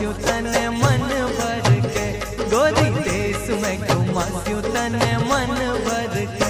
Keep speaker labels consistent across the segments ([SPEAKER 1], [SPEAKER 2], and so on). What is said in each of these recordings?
[SPEAKER 1] घुमास्यू तने मन भर के, गोरी देश में घुमास्यू तने मन भर के।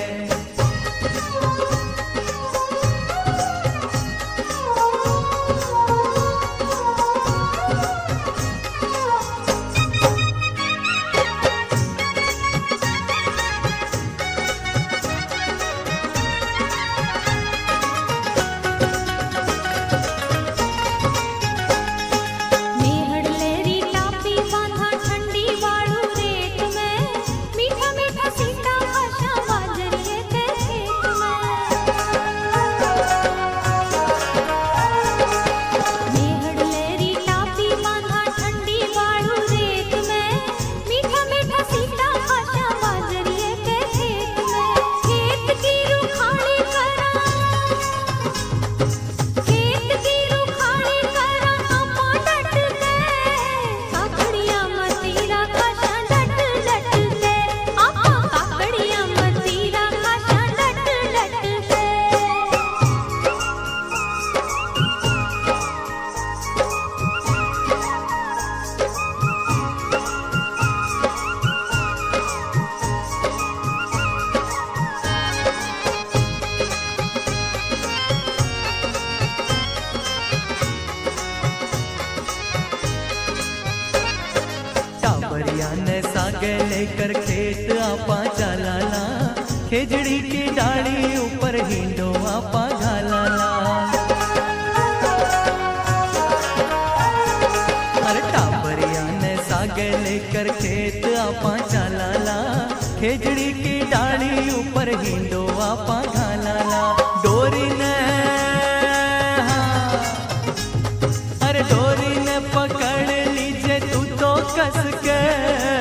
[SPEAKER 2] ने सागे लेकर खेत आपा चलाला, खेजड़ी की डाली ऊपर हिंडो आपा घालाला। अरे टाबरिया ने सागे लेकर खेत आपा चलाला, खेजड़ी की डाली ऊपर हिंडो आपा घालाला। डोरी ने अरे डोरी ने पकड़ लीजे तू तो कस के,